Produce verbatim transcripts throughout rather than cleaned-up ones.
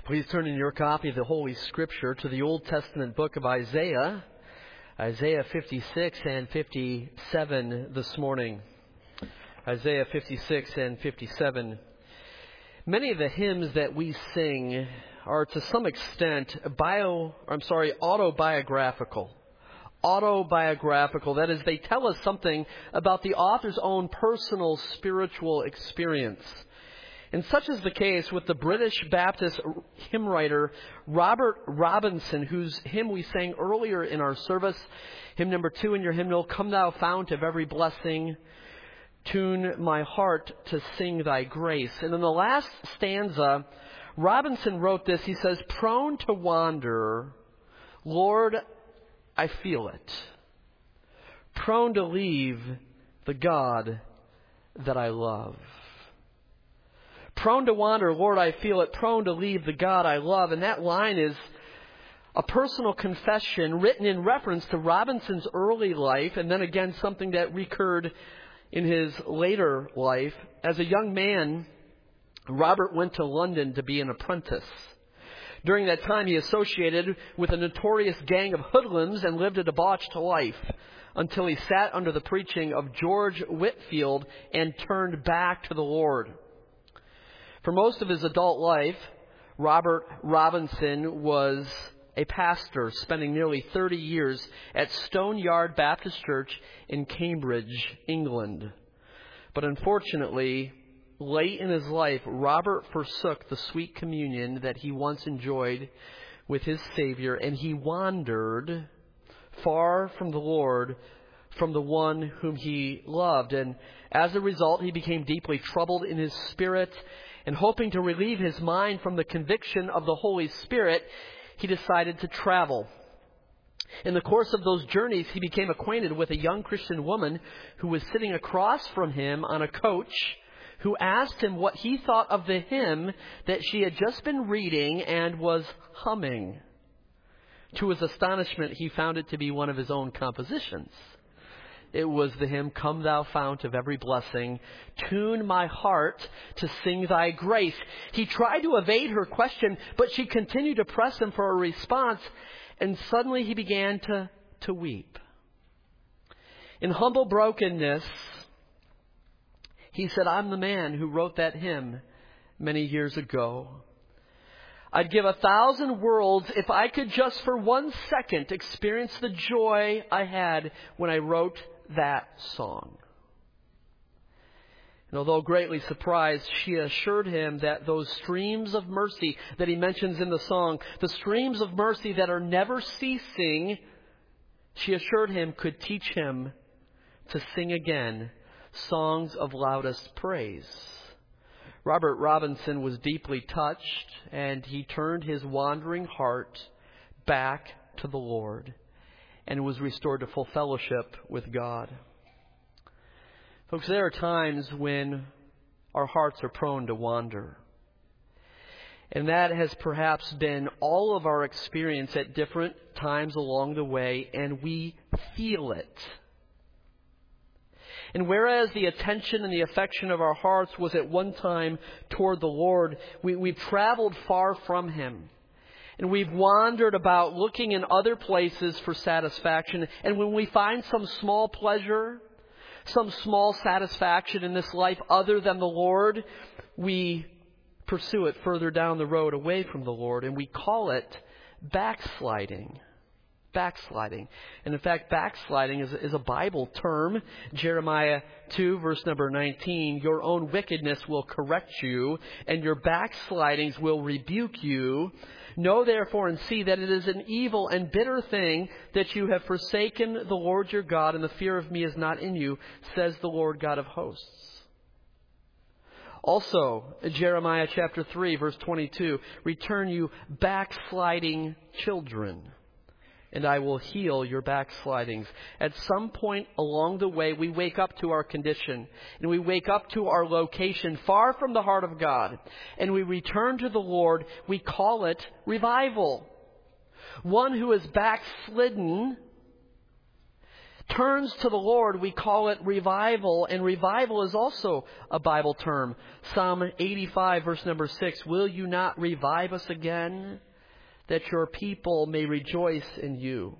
Please turn in your copy of the Holy Scripture to the Old Testament book of Isaiah, Isaiah fifty-six and fifty-seven this morning. Isaiah fifty-six and fifty-seven. Many of the hymns that we sing are to some extent bio, I'm sorry, autobiographical. Autobiographical. That is, they tell us something about the author's own personal spiritual experience. And such is the case with the British Baptist hymn writer Robert Robinson, whose hymn we sang earlier in our service, hymn number two in your hymnal, "Come Thou Fount of Every Blessing, tune my heart to sing Thy grace." And in the last stanza, Robinson wrote this. He says, "Prone to wander, Lord, I feel it. Prone to leave the God that I love." Prone to wander, Lord, I feel it. Prone to leave the God I love. And that line is a personal confession written in reference to Robinson's early life, and then again something that recurred in his later life. As a young man, Robert went to London to be an apprentice. During that time, he associated with a notorious gang of hoodlums and lived a debauched life until he sat under the preaching of George Whitefield and turned back to the Lord. For most of his adult life, Robert Robinson was a pastor, spending nearly thirty years at Stone Yard Baptist Church in Cambridge, England. But unfortunately, late in his life, Robert forsook the sweet communion that he once enjoyed with his Savior, and he wandered far from the Lord, from the one whom he loved. And as a result, he became deeply troubled in his spirit, and hoping to relieve his mind from the conviction of the Holy Spirit, he decided to travel. In the course of those journeys, he became acquainted with a young Christian woman who was sitting across from him on a coach, who asked him what he thought of the hymn that she had just been reading and was humming. To his astonishment, he found it to be one of his own compositions. It was the hymn, "Come Thou Fount of Every Blessing, tune my heart to sing Thy grace." He tried to evade her question, but she continued to press him for a response, and suddenly he began to, to weep. In humble brokenness, he said, "I'm the man who wrote that hymn many years ago. I'd give a thousand worlds if I could just for one second experience the joy I had when I wrote that song." And although greatly surprised, she assured him that those streams of mercy that he mentions in the song, the streams of mercy that are never ceasing, she assured him could teach him to sing again songs of loudest praise. Robert Robinson was deeply touched, and he turned his wandering heart back to the Lord and was restored to full fellowship with God. Folks, there are times when our hearts are prone to wander. And that has perhaps been all of our experience at different times along the way, and we feel it. And whereas the attention and the affection of our hearts was at one time toward the Lord, we, we've traveled far from Him. And we've wandered about looking in other places for satisfaction. And when we find some small pleasure, some small satisfaction in this life other than the Lord, we pursue it further down the road away from the Lord. And we call it backsliding. Backsliding. And in fact, backsliding is, is a Bible term. Jeremiah two, verse number nineteen, "Your own wickedness will correct you, and your backslidings will rebuke you. Know therefore and see that it is an evil and bitter thing that you have forsaken the Lord your God, and the fear of me is not in you, says the Lord God of hosts." Also, Jeremiah chapter three, verse twenty-two, "Return you backsliding children, and I will heal your backslidings." At some point along the way, we wake up to our condition, and we wake up to our location far from the heart of God, and we return to the Lord. We call it revival. One who is backslidden turns to the Lord, we call it revival, and revival is also a Bible term. Psalm eighty-five, verse number six, will you not revive us again, that your people may rejoice in you?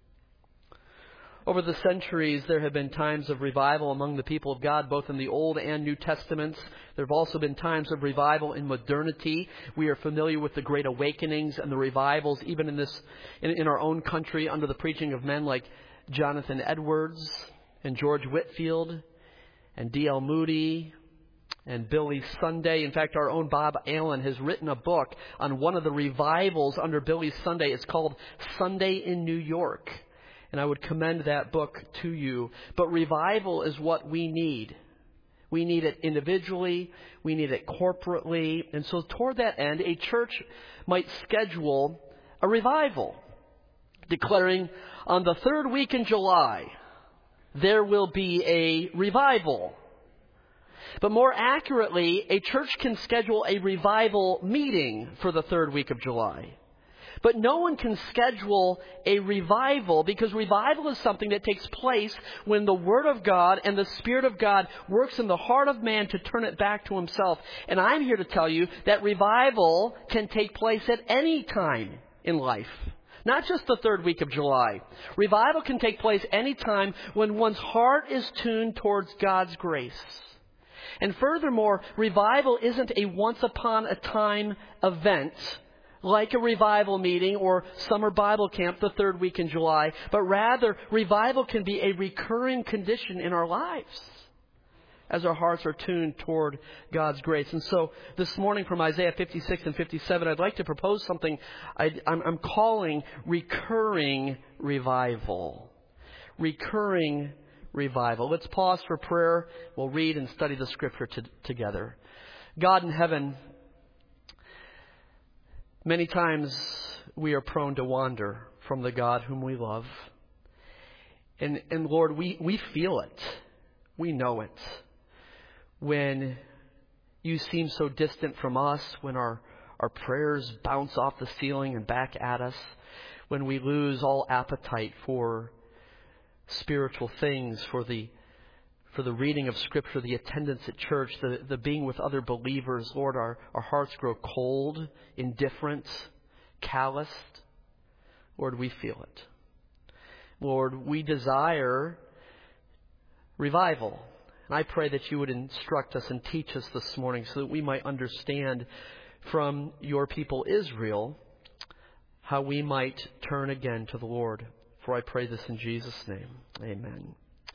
Over the centuries, there have been times of revival among the people of God, both in the Old and New Testaments. There have also been times of revival in modernity. We are familiar with the Great Awakenings and the revivals, even in this, in, in our own country, under the preaching of men like Jonathan Edwards and George Whitefield and D L Moody and Billy Sunday. In fact, our own Bob Allen has written a book on one of the revivals under Billy Sunday. It's called Sunday in New York. And I would commend that book to you. But revival is what we need. We need it individually. We need it corporately. And so toward that end, a church might schedule a revival, declaring on the third week in July, there will be a revival. But more accurately, a church can schedule a revival meeting for the third week of July. But no one can schedule a revival, because revival is something that takes place when the Word of God and the Spirit of God works in the heart of man to turn it back to Himself. And I'm here to tell you that revival can take place at any time in life. Not just the third week of July. Revival can take place any time when one's heart is tuned towards God's grace. And furthermore, revival isn't a once-upon-a-time event like a revival meeting or summer Bible camp the third week in July, but rather revival can be a recurring condition in our lives as our hearts are tuned toward God's grace. And so this morning from Isaiah fifty-six and fifty-seven, I'd like to propose something I, I'm, I'm calling recurring revival. Recurring revival. Let's pause for prayer. We'll read and study the Scripture to, together. God in heaven, many times we are prone to wander from the God whom we love. And, and Lord, we, we feel it. We know it. When you seem so distant from us, when our, our prayers bounce off the ceiling and back at us, when we lose all appetite for spiritual things, for the for the reading of Scripture, the attendance at church, the, the being with other believers, Lord, our, our hearts grow cold, indifferent, calloused. Lord, we feel it. Lord, we desire revival. And I pray that you would instruct us and teach us this morning so that we might understand from your people Israel how we might turn again to the Lord. For I pray this in Jesus' name. Amen.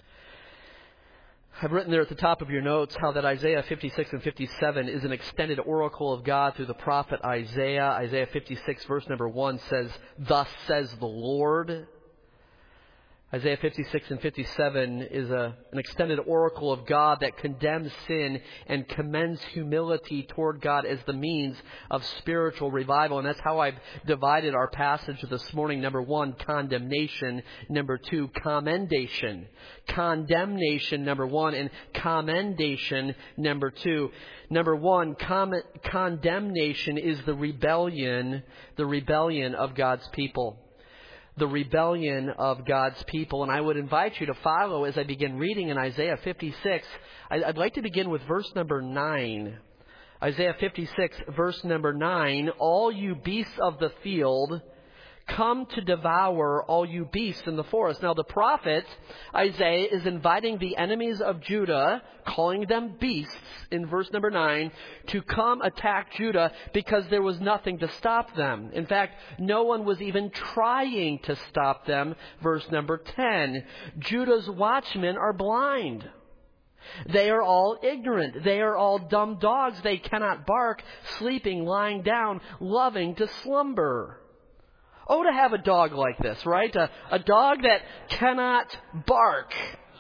I've written there at the top of your notes how that Isaiah fifty-six and fifty-seven is an extended oracle of God through the prophet Isaiah. Isaiah fifty-six verse number one says, "Thus says the Lord." Isaiah fifty-six and fifty-seven is a, an extended oracle of God that condemns sin and commends humility toward God as the means of spiritual revival. And that's how I've divided our passage this morning. Number one, condemnation. Number two, commendation. Condemnation, number one, and commendation, number two. Number one, com- condemnation is the rebellion, the rebellion of God's people. The rebellion of God's people. And I would invite you to follow as I begin reading in Isaiah fifty-six. I'd like to begin with verse number nine. Isaiah fifty-six, verse number nine. "All you beasts of the field, come to devour all you beasts in the forest." Now the prophet Isaiah is inviting the enemies of Judah, calling them beasts in verse number nine, to come attack Judah because there was nothing to stop them. In fact, no one was even trying to stop them. Verse number ten, "Judah's watchmen are blind. They are all ignorant. They are all dumb dogs. They cannot bark, sleeping, lying down, loving to slumber." Oh, to have a dog like this, right? A, a dog that cannot bark.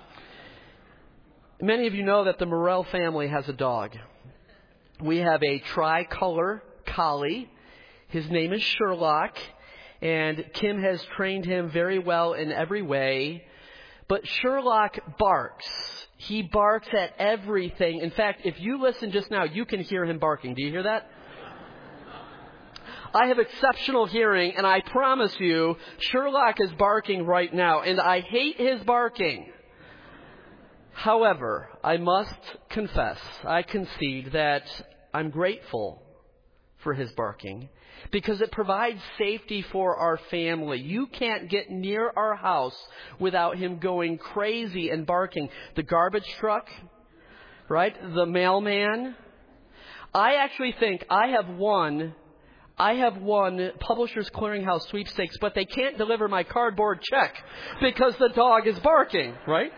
Many of you know that the Morrell family has a dog. We have a tricolor collie. His name is Sherlock, and Kim has trained him very well in every way. But Sherlock barks. He barks at everything. In fact, if you listen just now, you can hear him barking. Do you hear that? I have exceptional hearing, and I promise you, Sherlock is barking right now, and I hate his barking. However, I must confess, I concede that I'm grateful for his barking because it provides safety for our family. You can't get near our house without him going crazy and barking. The garbage truck, right? The mailman. I actually think I have won, I have won Publishers Clearinghouse sweepstakes, but they can't deliver my cardboard check because the dog is barking, right?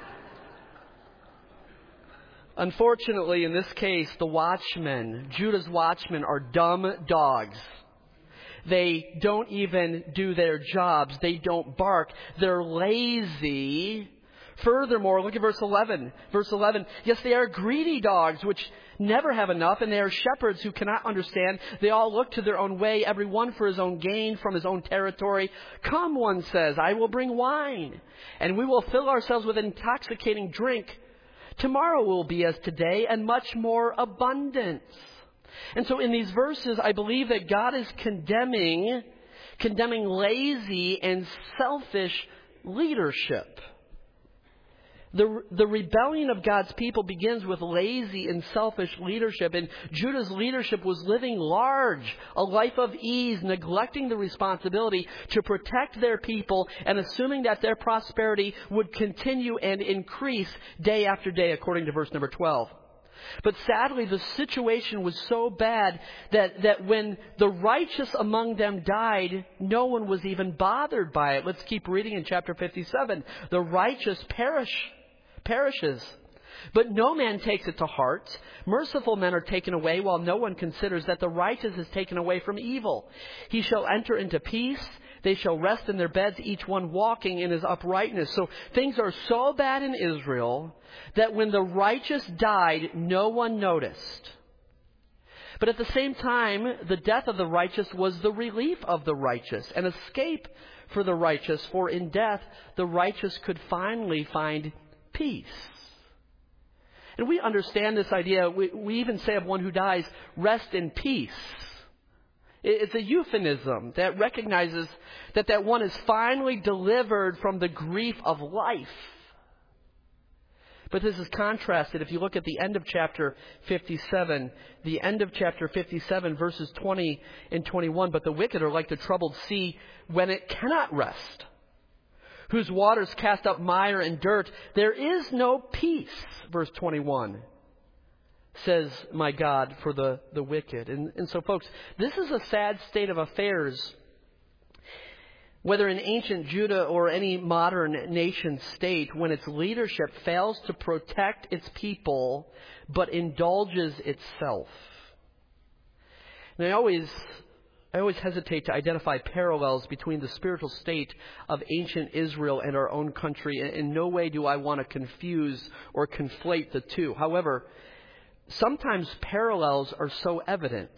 Unfortunately, in this case, the watchmen, Judah's watchmen, are dumb dogs. They don't even do their jobs. They don't bark. They're lazy. Furthermore, look at verse eleven. Verse eleven, yes, they are greedy dogs, which never have enough, and they are shepherds who cannot understand. They all look to their own way, every one for his own gain from his own territory. Come, one says, I will bring wine, and we will fill ourselves with intoxicating drink. Tomorrow will be as today, and much more abundance. And so in these verses, I believe that God is condemning, condemning lazy and selfish leadership. The, the rebellion of God's people begins with lazy and selfish leadership. And Judah's leadership was living large, a life of ease, neglecting the responsibility to protect their people and assuming that their prosperity would continue and increase day after day, according to verse number twelve. But sadly, the situation was so bad that, that when the righteous among them died, no one was even bothered by it. Let's keep reading in chapter fifty-seven. The righteous perish, perishes, but no man takes it to heart. Merciful men are taken away, while no one considers that the righteous is taken away from evil. He shall enter into peace. They shall rest in their beds, each one walking in his uprightness. So things are so bad in Israel that when the righteous died, no one noticed. But at the same time, the death of the righteous was the relief of the righteous, an escape for the righteous. For in death, the righteous could finally find peace. And we understand this idea. We, we even say of one who dies, rest in peace. It's a euphemism that recognizes that that one is finally delivered from the grief of life. But this is contrasted if you look at the end of chapter fifty-seven. The end of chapter fifty-seven, verses twenty and twenty-one. But the wicked are like the troubled sea when it cannot rest, whose waters cast up mire and dirt. There is no peace, verse twenty-one. Says my God for the, the wicked. And, and so, folks, this is a sad state of affairs, whether in ancient Judah or any modern nation state, when its leadership fails to protect its people but indulges itself. And I always, I always hesitate to identify parallels between the spiritual state of ancient Israel and our own country. In no way do I want to confuse or conflate the two. However, sometimes parallels are so evident.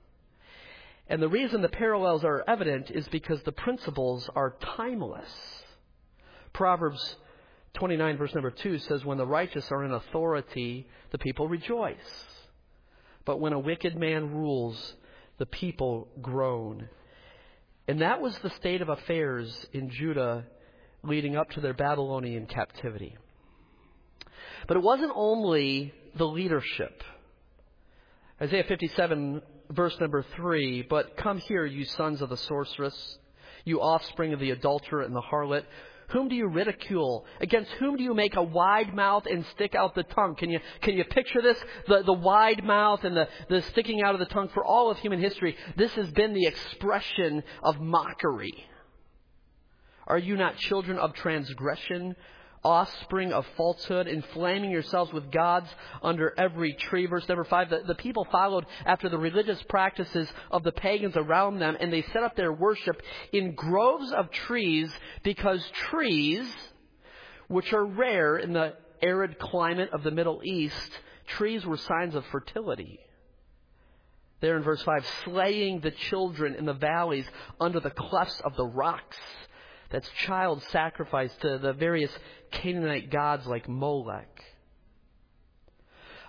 And the reason the parallels are evident is because the principles are timeless. Proverbs twenty-nine, verse number two says, when the righteous are in authority, the people rejoice. But when a wicked man rules, the people groan. And that was the state of affairs in Judah leading up to their Babylonian captivity. But it wasn't only the leadership. Isaiah fifty-seven, verse number three, but come here, you sons of the sorceress, you offspring of the adulterer and the harlot. Whom do you ridicule? Against whom do you make a wide mouth and stick out the tongue? Can you can you picture this? The, the wide mouth and the, the sticking out of the tongue for all of human history. This has been the expression of mockery. Are you not children of transgression, offspring of falsehood, inflaming yourselves with gods under every tree? Verse number five, the, the people followed after the religious practices of the pagans around them, and they set up their worship in groves of trees, because trees, which are rare in the arid climate of the Middle East, trees were signs of fertility. There in verse five, slaying the children in the valleys under the clefts of the rocks. That's child sacrifice to the various Canaanite gods like Molech.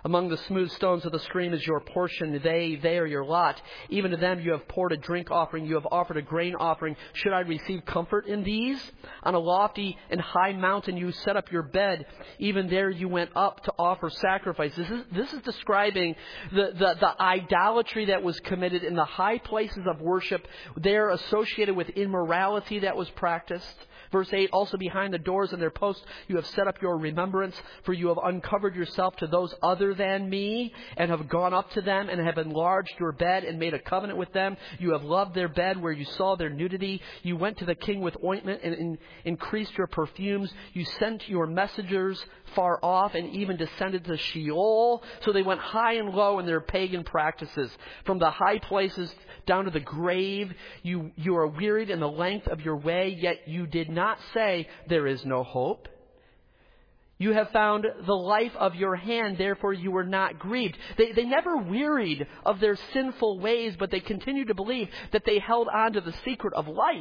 Among the smooth stones of the stream is your portion. They, they are your lot. Even to them you have poured a drink offering. You have offered a grain offering. Should I receive comfort in these? On a lofty and high mountain you set up your bed. Even there you went up to offer sacrifices. This is, this is describing the, the, the idolatry that was committed in the high places of worship. They're associated with immorality that was practiced. Verse eight, also behind the doors and their posts you have set up your remembrance, for you have uncovered yourself to those other than me, and have gone up to them, and have enlarged your bed, and made a covenant with them. You have loved their bed where you saw their nudity. You went to the king with ointment, and in, increased your perfumes. You sent your messengers far off, and even descended to Sheol. So they went high and low in their pagan practices. From the high places down to the grave, you, you are wearied in the length of your way, yet you did not say, there is no hope. You have found the life of your hand, therefore you were not grieved. They, they never wearied of their sinful ways, but they continued to believe that they held on to the secret of life.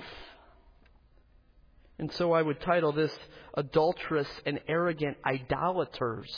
And so I would title this, Adulterous and Arrogant Idolaters.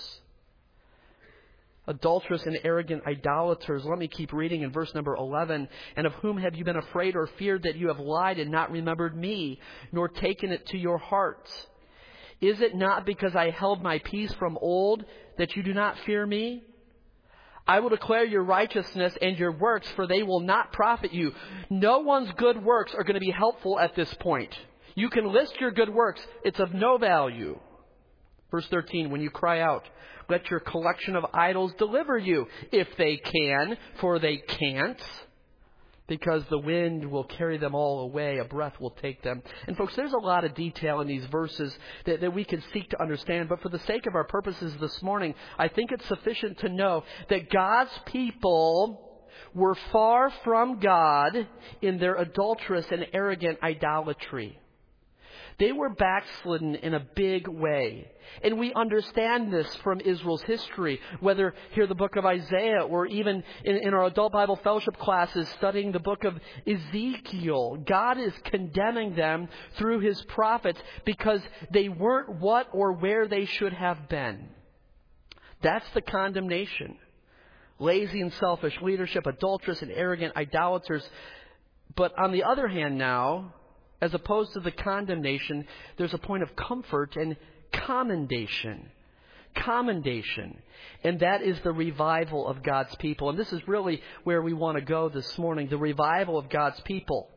Adulterous and arrogant idolaters. Let me keep reading in verse number eleven. And of whom have you been afraid or feared, that you have lied and not remembered me, nor taken it to your heart? Is it not because I held my peace from old that you do not fear me? I will declare your righteousness and your works, for they will not profit you. No one's good works are going to be helpful at this point. You can list your good works. It's of no value. Verse thirteen, when you cry out, let your collection of idols deliver you, if they can, for they can't, because the wind will carry them all away, a breath will take them. And folks, there's a lot of detail in these verses that, that we can seek to understand, but for the sake of our purposes this morning, I think it's sufficient to know that God's people were far from God in their adulterous and arrogant idolatry. They were backslidden in a big way. And we understand this from Israel's history, whether here the book of Isaiah or even in, in our adult Bible fellowship classes studying the book of Ezekiel. God is condemning them through His prophets because they weren't what or where they should have been. That's the condemnation. Lazy and selfish leadership, adulterous and arrogant idolaters. But on the other hand now, as opposed to the condemnation, there's a point of comfort and commendation. Commendation. And that is the revival of God's people. And this is really where we want to go this morning, the revival of God's people.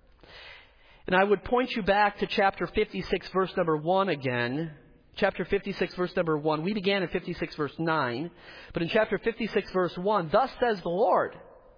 And I would point you back to chapter fifty-six, verse number one again. Chapter fifty-six, verse number one. We began in fifty-six, verse nine. But in chapter fifty-six, verse one, thus says the Lord,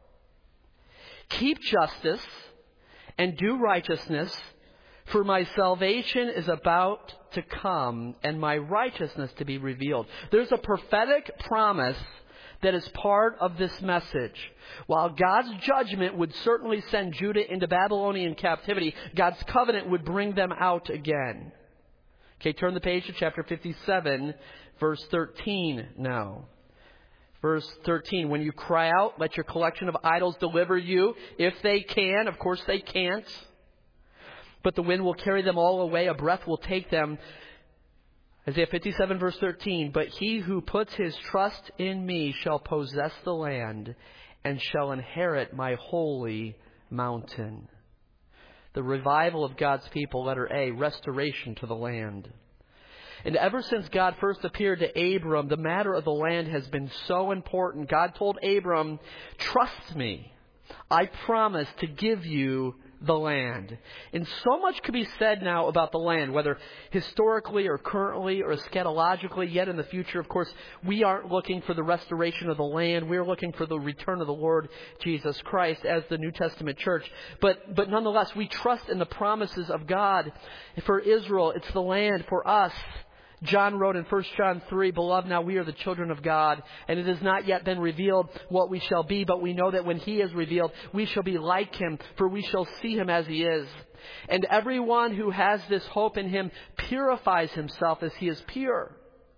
keep justice and do righteousness, for my salvation is about to come, and my righteousness to be revealed. There's a prophetic promise that is part of this message. While God's judgment would certainly send Judah into Babylonian captivity, God's covenant would bring them out again. Okay, turn the page to chapter fifty-seven, verse thirteen now. Verse thirteen, when you cry out, let your collection of idols deliver you, if they can. Of course they can't. But the wind will carry them all away, a breath will take them. Isaiah fifty-seven, verse thirteen, but he who puts his trust in me shall possess the land and shall inherit my holy mountain. The revival of God's people, letter A, restoration to the land. And ever since God first appeared to Abram, the matter of the land has been so important. God told Abram, trust me, I promise to give you the land. And so much could be said now about the land, whether historically or currently or eschatologically, yet in the future. Of course, we aren't looking for the restoration of the land. We're looking for the return of the Lord Jesus Christ as the New Testament church. But, but nonetheless, we trust in the promises of God. For Israel, it's the land. For us, John wrote in First John three, beloved, now we are the children of God, and it has not yet been revealed what we shall be, but we know that when He is revealed, we shall be like Him, for we shall see Him as He is. And everyone who has this hope in Him purifies himself as He is pure.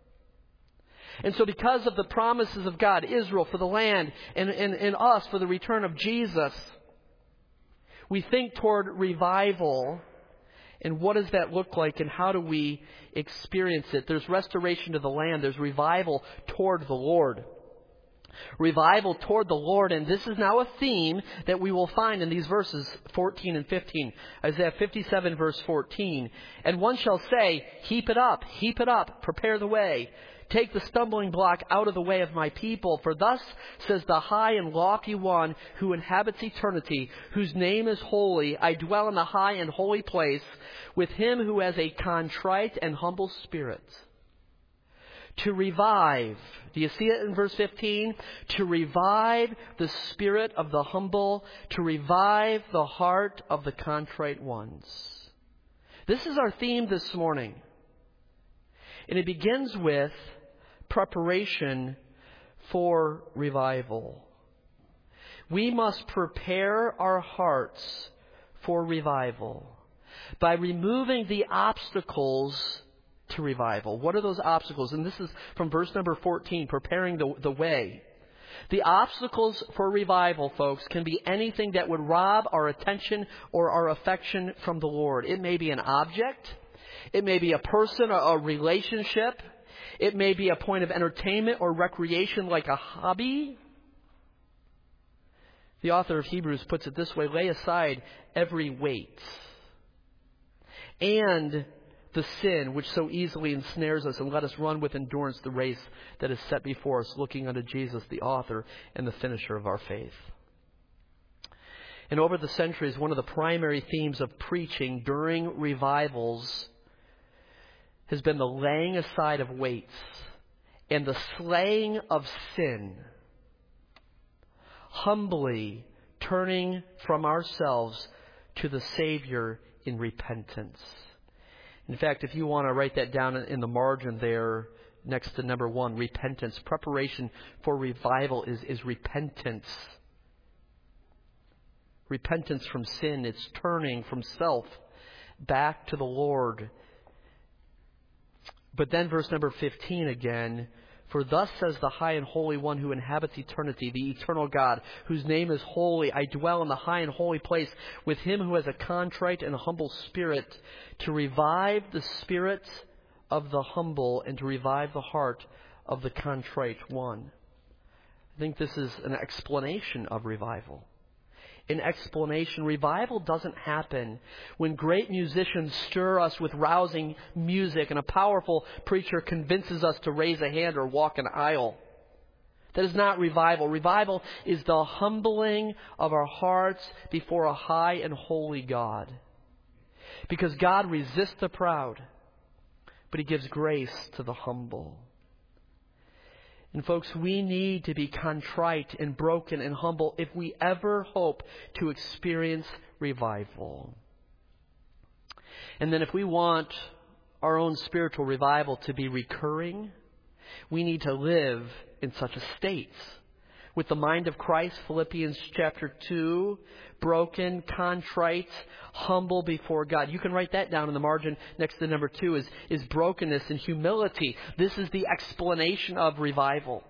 And so because of the promises of God, Israel for the land, and, and, and us for the return of Jesus, we think toward revival. And what does that look like, and how do we experience it? There's restoration to the land. There's revival toward the Lord. Revival toward the Lord, and this is now a theme that we will find in these verses fourteen and fifteen. Isaiah fifty-seven verse fourteen. And one shall say, heap it up, heap it up, prepare the way. Take the stumbling block out of the way of my people. For thus says the high and lofty one who inhabits eternity, whose name is holy. I dwell in the high and holy place with him who has a contrite and humble spirit. To revive. Do you see it in verse fifteen? To revive the spirit of the humble, to revive the heart of the contrite ones. This is our theme this morning. And it begins with preparation for revival. We must prepare our hearts for revival by removing the obstacles to revival. What are those obstacles? And this is from verse number fourteen, preparing the, the way. The obstacles for revival, folks, can be anything that would rob our attention or our affection from the Lord. It may be an object. It may be a person or a relationship. It may be a point of entertainment or recreation like a hobby. The author of Hebrews puts it this way: lay aside every weight and the sin which so easily ensnares us, and let us run with endurance the race that is set before us, looking unto Jesus, the author and the finisher of our faith. And over the centuries, one of the primary themes of preaching during revivals has been the laying aside of weights and the slaying of sin, humbly turning from ourselves to the Savior in repentance. In fact, if you want to write that down in the margin there, next to number one, repentance. Preparation for revival is, is repentance. Repentance from sin. It's turning from self back to the Lord. But then verse number fifteen again. For thus says the high and holy one who inhabits eternity, the eternal God, whose name is holy. I dwell in the high and holy place with him who has a contrite and humble spirit, to revive the spirit of the humble and to revive the heart of the contrite one. I think this is an explanation of revival. An explanation. Revival doesn't happen when great musicians stir us with rousing music and a powerful preacher convinces us to raise a hand or walk an aisle. That is not revival. Revival is the humbling of our hearts before a high and holy God. Because God resists the proud, but He gives grace to the humble. And folks, we need to be contrite and broken and humble if we ever hope to experience revival. And then if we want our own spiritual revival to be recurring, we need to live in such a state. With the mind of Christ, Philippians chapter two, broken, contrite, humble before God. You can write that down in the margin next to number two, is, is brokenness and humility. This is the explanation of revival.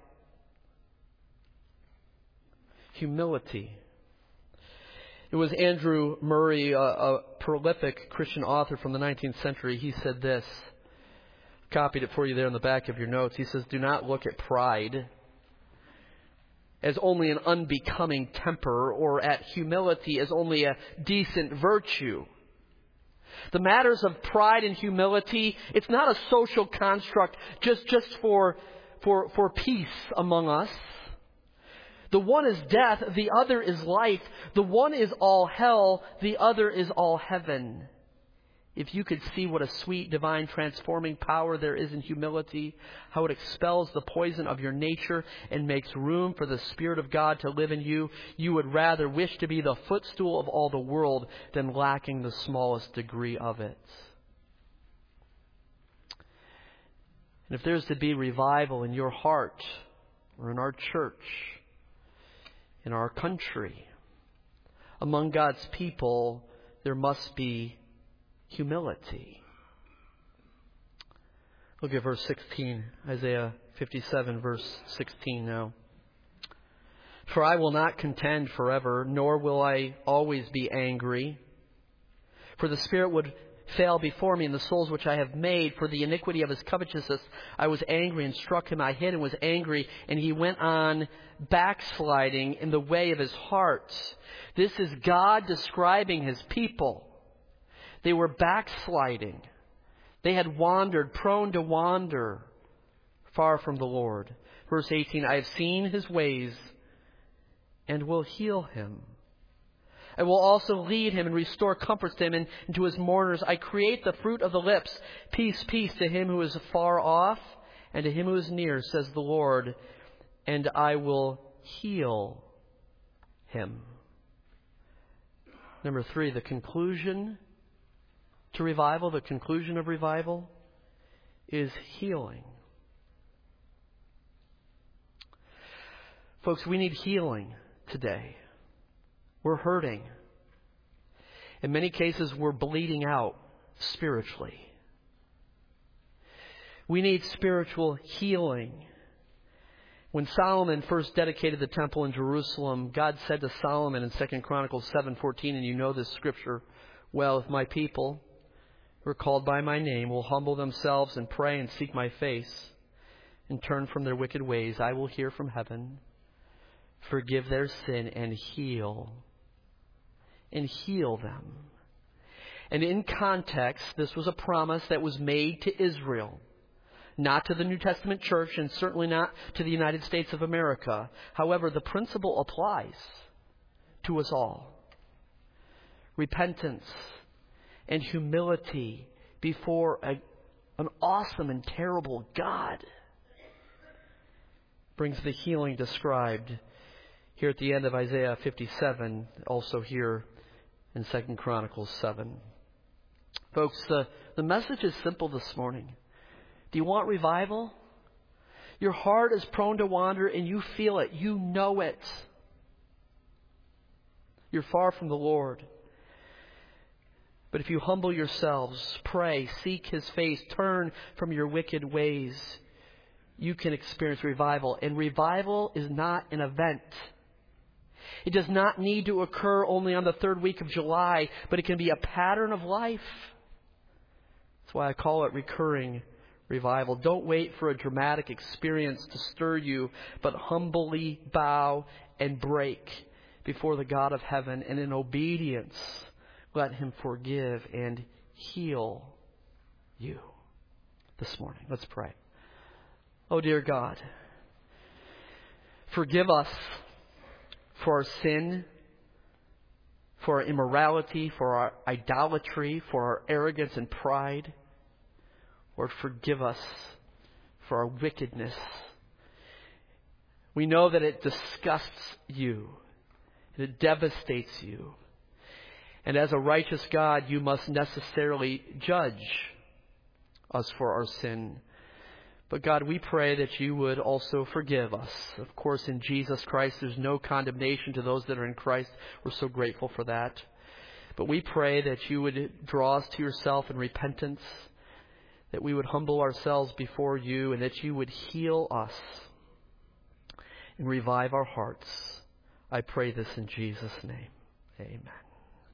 Humility. It was Andrew Murray, a, a prolific Christian author from the nineteenth century. He said this. Copied it for you there in the back of your notes. He says, do not look at pride as only an unbecoming temper, or at humility as only a decent virtue. The matters of pride and humility, it's not a social construct just, just for, for, for peace among us. The one is death, the other is life. The one is all hell, the other is all heaven. If you could see what a sweet, divine, transforming power there is in humility, how it expels the poison of your nature and makes room for the Spirit of God to live in you, you would rather wish to be the footstool of all the world than lacking the smallest degree of it. And if there's to be revival in your heart, or in our church, in our country, among God's people, there must be humility. Look at verse sixteen, Isaiah fifty-seven, verse sixteen now. For I will not contend forever, nor will I always be angry. For the Spirit would fail before me, and the souls which I have made. For the iniquity of his covetousness I was angry and struck him. I hid and was angry, and he went on backsliding in the way of his heart. This is God describing his people. They were backsliding. They had wandered, prone to wander, far from the Lord. Verse eighteen, I have seen his ways and will heal him. I will also lead him and restore comforts to him and, and to his mourners. I create the fruit of the lips. Peace, peace to him who is far off and to him who is near, says the Lord, and I will heal him. Number three, the conclusion to revival, the conclusion of revival is healing. Folks, we need healing today. We're hurting. In many cases, we're bleeding out spiritually. We need spiritual healing. When Solomon first dedicated the temple in Jerusalem, God said to Solomon in Second Chronicles seven fourteen, and you know this scripture well, if my people who are called by my name will humble themselves and pray and seek my face and turn from their wicked ways, I will hear from heaven, forgive their sin, and heal. And heal them. And in context, this was a promise that was made to Israel, not to the New Testament church, and certainly not to the United States of America. However, the principle applies to us all. Repentance and humility before a, an awesome and terrible God brings the healing described here at the end of Isaiah fifty-seven, also here in Second Chronicles seven. Folks, the, the message is simple this morning. Do you want revival? Your heart is prone to wander and you feel it. You know it. You're far from the Lord. But if you humble yourselves, pray, seek his face, turn from your wicked ways, you can experience revival. And revival is not an event. It does not need to occur only on the third week of July, but it can be a pattern of life. That's why I call it recurring revival. Don't wait for a dramatic experience to stir you, but humbly bow and break before the God of heaven, and in obedience, let him forgive and heal you this morning. Let's pray. Oh, dear God, forgive us for our sin, for our immorality, for our idolatry, for our arrogance and pride. Lord, forgive us for our wickedness. We know that it disgusts you, and it devastates you. And as a righteous God, you must necessarily judge us for our sin. But God, we pray that you would also forgive us. Of course, in Jesus Christ, there's no condemnation to those that are in Christ. We're so grateful for that. But we pray that you would draw us to yourself in repentance, that we would humble ourselves before you, and that you would heal us and revive our hearts. I pray this in Jesus' name. Amen.